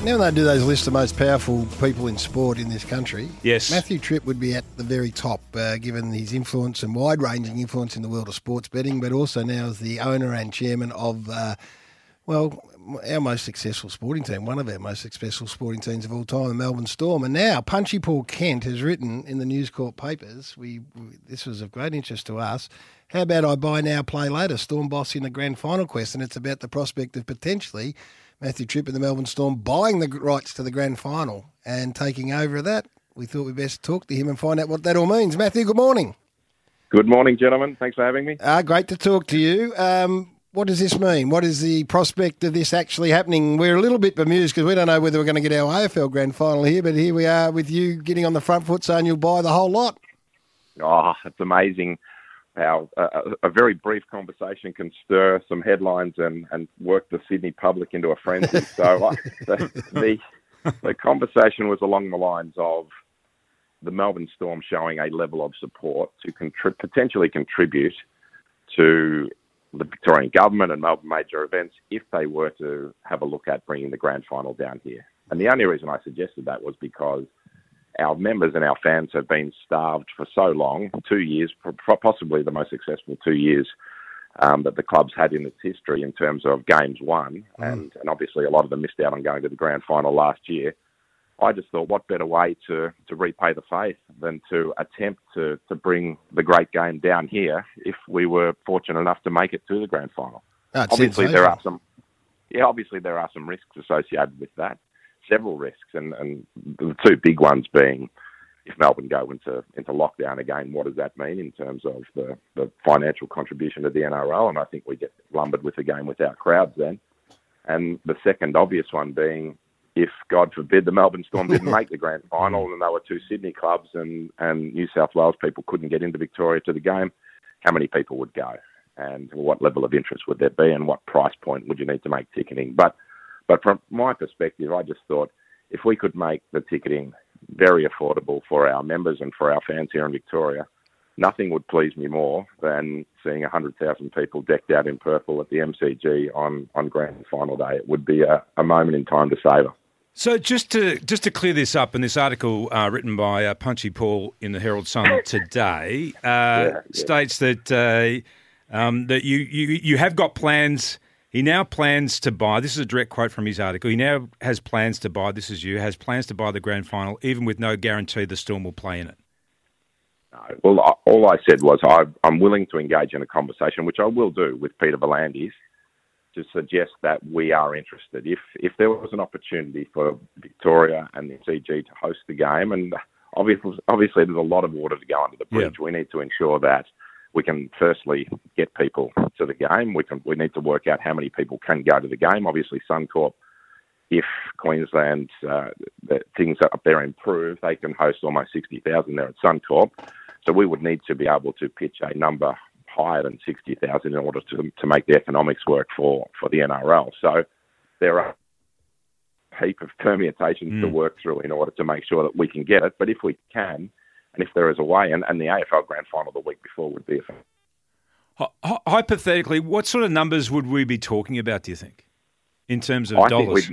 Now they do those lists of most powerful people in sport in this country. Yes. Matthew Tripp would be at the very top, given his influence and wide-ranging influence in the world of sports betting, but also now as the owner and chairman of, our most successful sporting team, one of our most successful sporting teams of all time, the Melbourne Storm. And now Punchy Paul Kent has written in the News Corp papers, this was of great interest to us, how about I buy now, play later, Storm boss in the grand final quest, and it's about the prospect of potentially Matthew Tripp and the Melbourne Storm buying the rights to the grand final and taking over of that. We thought we'd best talk to him and find out what that all means. Matthew, good morning. Good morning, gentlemen. Thanks for having me. Great to talk to you. What does this mean? What is the prospect of this actually happening? We're a little bit bemused because we don't know whether we're going to get our AFL grand final here, but here we are with you getting on the front foot saying you'll buy the whole lot. Oh, it's amazing how a very brief conversation can stir some headlines and work the Sydney public into a frenzy. So the conversation was along the lines of the Melbourne Storm showing a level of support to potentially contribute to the Victorian government and Melbourne major events if they were to have a look at bringing the grand final down here. And the only reason I suggested that was because our members and our fans have been starved for so long, 2 years, possibly the most successful 2 years that the club's had in its history in terms of games won. And obviously a lot of them missed out on going to the grand final last year. I just thought, what better way to repay the faith than to attempt to bring the great game down here if we were fortunate enough to make it to the grand final. Obviously, there are some risks associated with that, several risks, and the two big ones being if Melbourne go into lockdown again, what does that mean in terms of the financial contribution to the NRL? And I think we get lumbered with the game without crowds then. And the second obvious one being, if, God forbid, the Melbourne Storm didn't make the grand final and there were two Sydney clubs and New South Wales people couldn't get into Victoria to the game, how many people would go? And what level of interest would there be? And what price point would you need to make ticketing? But from my perspective, I just thought if we could make the ticketing very affordable for our members and for our fans here in Victoria, nothing would please me more than seeing 100,000 people decked out in purple at the MCG on grand final day. It would be a moment in time to savour. So just to clear this up, in this article written by Punchy Paul in the Herald Sun today, states that that you have got plans. He now plans to buy. This is a direct quote from his article. He now has plans to buy. This is you has plans to buy the grand final, even with no guarantee the Storm will play in it. Well, all I said was I'm willing to engage in a conversation, which I will do with Peter V'landys, to suggest that we are interested. If there was an opportunity for Victoria and the CG to host the game, and obviously there's a lot of water to go under the bridge, we need to ensure that we can firstly get people to the game. We need to work out how many people can go to the game. Obviously, Suncorp, if Queensland things up there improve, they can host almost 60,000 there at Suncorp. So we would need to be able to pitch a number higher than 60,000 in order to make the economics work for the NRL. So there are a heap of permutations to work through in order to make sure that we can get it. But if we can, and if there is a way, and the AFL Grand Final the week before would be hypothetically, what sort of numbers would we be talking about, do you think, in terms of dollars?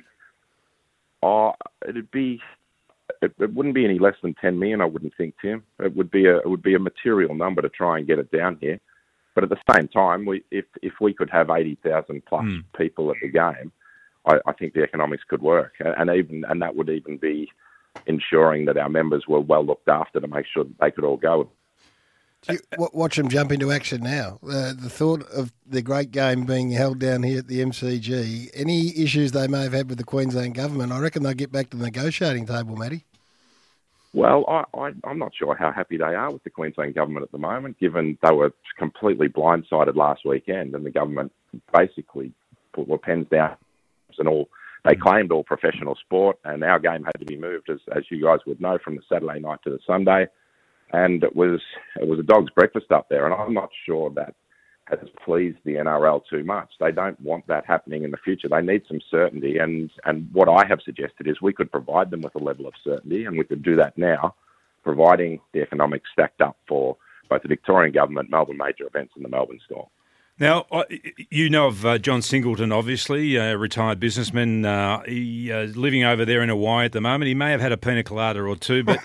It wouldn't be any less than 10 million, I wouldn't think, Tim. It would be a material number to try and get it down here. But at the same time, if we could have 80,000 plus people at the game, I think the economics could work, and that would even be ensuring that our members were well looked after to make sure that they could all go. Watch them jump into action now. The thought of the great game being held down here at the MCG, any issues they may have had with the Queensland government, I reckon they'll get back to the negotiating table, Matty. Well, I'm not sure how happy they are with the Queensland government at the moment, given they were completely blindsided last weekend and the government basically put their pens down and all. They claimed all professional sport, and our game had to be moved, as you guys would know, from the Saturday night to the Sunday. And it was a dog's breakfast up there, and I'm not sure that has pleased the NRL too much. They don't want that happening in the future. They need some certainty, and what I have suggested is we could provide them with a level of certainty, and we could do that now, providing the economics stacked up for both the Victorian government, Melbourne Major Events and the Melbourne Storm. Now, you know of John Singleton, obviously, a retired businessman. He's living over there in Hawaii at the moment. He may have had a pina colada or two, but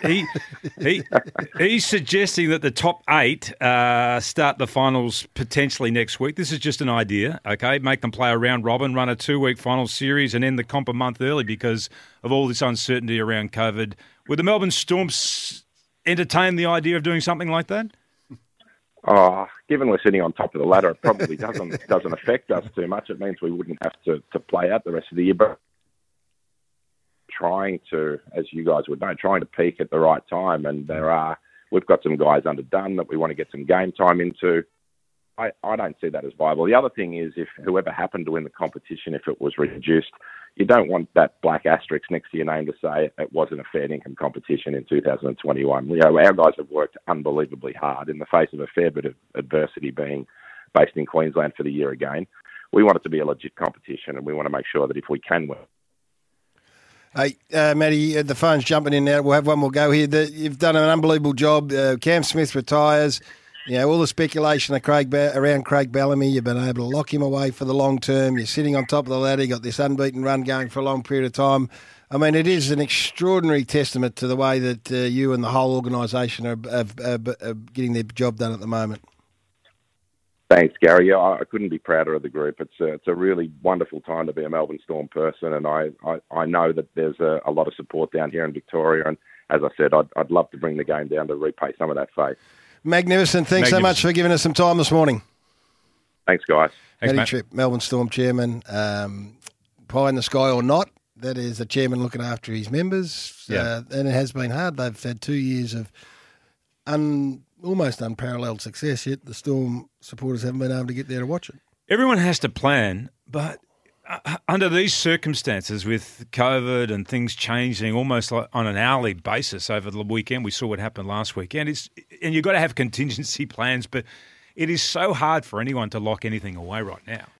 he's suggesting that the top 8 start the finals potentially next week. This is just an idea, okay? Make them play a round robin, run a 2-week final series and end the comp a month early because of all this uncertainty around COVID. Would the Melbourne Storm entertain the idea of doing something like that? Oh, given we're sitting on top of the ladder, it probably doesn't affect us too much. It means we wouldn't have to play out the rest of the year. But trying to, as you guys would know, trying to peak at the right time. And we've got some guys underdone that we want to get some game time into. I don't see that as viable. The other thing is, if whoever happened to win the competition, if it was reduced, you don't want that black asterisk next to your name to say it wasn't a fair income competition in 2021. Our guys have worked unbelievably hard in the face of a fair bit of adversity being based in Queensland for the year again. We want it to be a legit competition, and we want to make sure that if we can win. Hey, Matty, the phone's jumping in now. We'll have one more go here. You've done an unbelievable job. Cam Smith retires. All the speculation around Craig Bellamy, you've been able to lock him away for the long term. You're sitting on top of the ladder. You've got this unbeaten run going for a long period of time. I mean, it is an extraordinary testament to the way that you and the whole organisation are getting their job done at the moment. Thanks, Gary. Yeah, I couldn't be prouder of the group. It's a really wonderful time to be a Melbourne Storm person, and I know that there's a lot of support down here in Victoria. And as I said, I'd love to bring the game down to repay some of that faith. Magnificent. Thanks so much for giving us some time this morning. Thanks, guys. Matty Tripp, Melbourne Storm chairman. Pie in the sky or not, that is the chairman looking after his members. Yeah. And it has been hard. They've had 2 years of almost unparalleled success, yet the Storm supporters haven't been able to get there to watch it. Everyone has to plan, but under these circumstances with COVID and things changing almost like on an hourly basis over the weekend, we saw what happened last weekend. And you've got to have contingency plans, but it is so hard for anyone to lock anything away right now.